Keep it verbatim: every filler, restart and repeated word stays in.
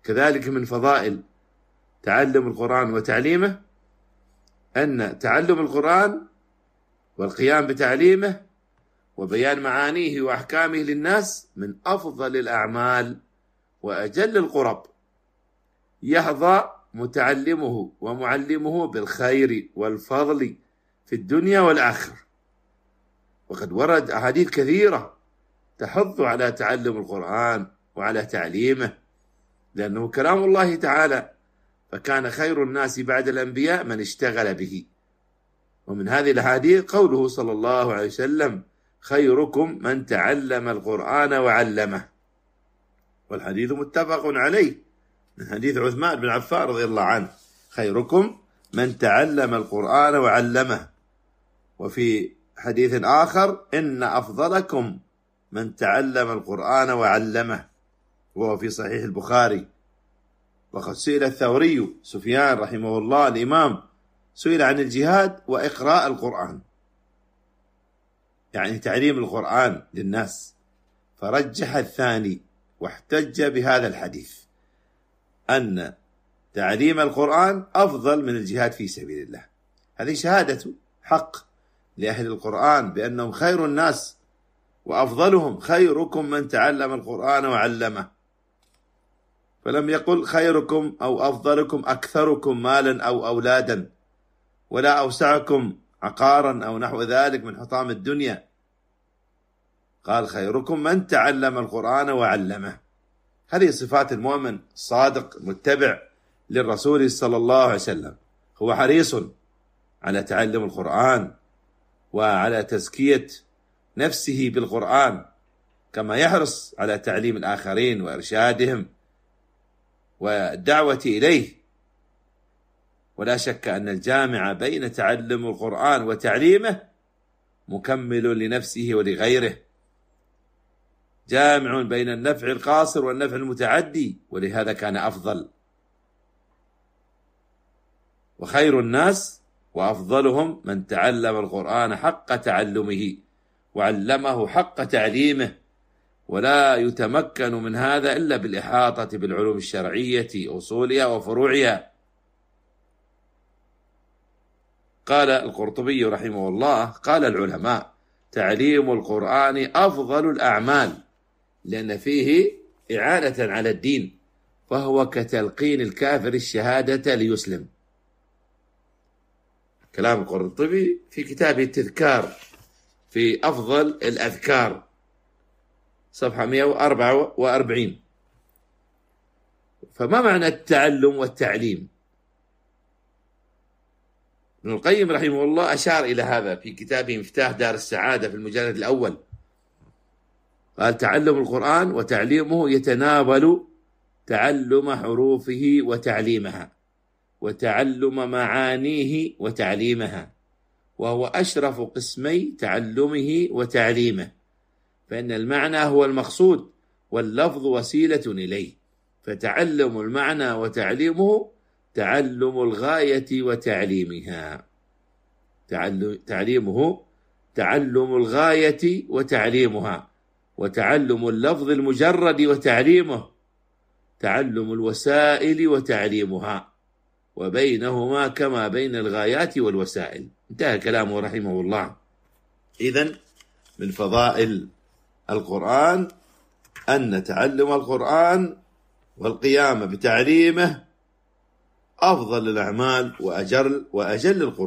كذلك من فضائل تعلم القرآن وتعليمه أن تعلم القرآن والقيام بتعليمه وبيان معانيه وأحكامه للناس من أفضل الأعمال وأجل القرب، يحظى متعلمه ومعلمه بالخير والفضل في الدنيا والآخرة. وقد ورد أحاديث كثيرة تحض على تعلم القرآن وعلى تعليمه، لأنه كلام الله تعالى، فكان خير الناس بعد الأنبياء من اشتغل به. ومن هذه الأحاديث قوله صلى الله عليه وسلم: خيركم من تعلم القرآن وعلمه. والحديث متفق عليه من حديث عثمان بن عفان رضي الله عنه: خيركم من تعلم القرآن وعلمه. وفي حديث آخر: إن أفضلكم من تعلم القرآن وعلمه، وهو في صحيح البخاري. وقد سئل الثوري سفيان رحمه الله الإمام، سئل عن الجهاد وإقراء القرآن، يعني تعليم القرآن للناس، فرجح الثاني واحتج بهذا الحديث أن تعليم القرآن أفضل من الجهاد في سبيل الله. هذه شهادة حق لأهل القرآن بأنهم خير الناس وأفضلهم. خيركم من تعلم القرآن وعلمه، فلم يقل خيركم أو أفضلكم أكثركم مالا أو أولادا، ولا أوسعكم عقارا أو نحو ذلك من حطام الدنيا. قال: خيركم من تعلم القرآن وعلمه. هذه صفات المؤمن الصادق المتبع للرسول صلى الله عليه وسلم، هو حريص على تعلم القرآن وعلى تزكية نفسه بالقرآن، كما يحرص على تعليم الآخرين وإرشادهم والدعوة إليه. ولا شك أن الجامع بين تعلم القرآن وتعليمه مكمل لنفسه ولغيره، جامع بين النفع القاصر والنفع المتعدي، ولهذا كان أفضل. وخير الناس وأفضلهم من تعلم القرآن حق تعلمه وعلمه حق تعليمه، ولا يتمكن من هذا إلا بالإحاطة بالعلوم الشرعية أصولها وفروعها. قال القرطبي رحمه الله: قال العلماء: تعليم القرآن أفضل الأعمال، لأن فيه إعانة على الدين، فهو كتلقين الكافر الشهادة ليسلم. كلام القرطبي في كتابه التذكار في أفضل الأذكار، صفحة مئة وأربعة وأربعين. فما معنى التعلم والتعليم؟ ابن القيم رحمه الله أشار إلى هذا في كتابه مفتاح دار السعادة في المجلد الأول. قال: تعلم القرآن وتعليمه يتناول تعلم حروفه وتعليمها، وتعلم معانيه وتعليمها، وهو أشرف قسمي تعلمه وتعليمه، فإن المعنى هو المقصود واللفظ وسيلة إليه، فتعلم المعنى وتعليمه تعلم الغاية وتعليمها. تعليمه تعلم الغاية وتعليمها، وتعلم اللفظ المجرد وتعليمه تعلم الوسائل وتعليمها، وبينهما كما بين الغايات والوسائل. انتهى كلامه رحمه الله. إذن من فضائل القرآن أن تعلم القرآن والقيام بتعليمه أفضل الأعمال وأجل وأجل القرآن.